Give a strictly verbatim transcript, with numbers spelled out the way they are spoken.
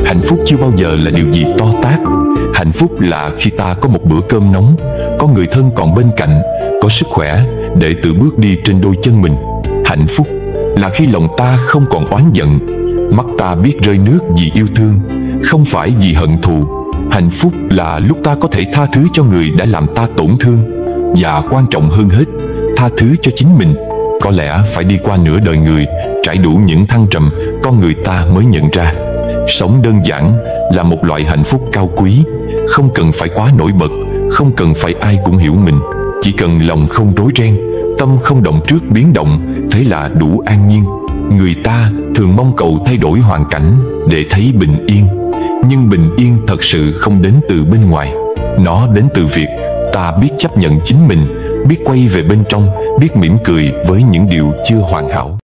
Hạnh phúc chưa bao giờ là điều gì to tát. Hạnh phúc là khi ta có một bữa cơm nóng, có người thân còn bên cạnh, có sức khỏe để tự bước đi trên đôi chân mình. Hạnh phúc là khi lòng ta không còn oán giận, mắt ta biết rơi nước vì yêu thương, không phải vì hận thù. Hạnh phúc là lúc ta có thể tha thứ cho người đã làm ta tổn thương, và quan trọng hơn hết, tha thứ cho chính mình. Có lẽ phải đi qua nửa đời người, trải đủ những thăng trầm, con người ta mới nhận ra sống đơn giản là một loại hạnh phúc cao quý. Không cần phải quá nổi bật, không cần phải ai cũng hiểu mình, chỉ cần lòng không rối ren, tâm không động trước biến động, thế là đủ an nhiên. Người ta thường mong cầu thay đổi hoàn cảnh để thấy bình yên, nhưng bình yên thật sự không đến từ bên ngoài. Nó đến từ việc ta biết chấp nhận chính mình, biết quay về bên trong, biết mỉm cười với những điều chưa hoàn hảo.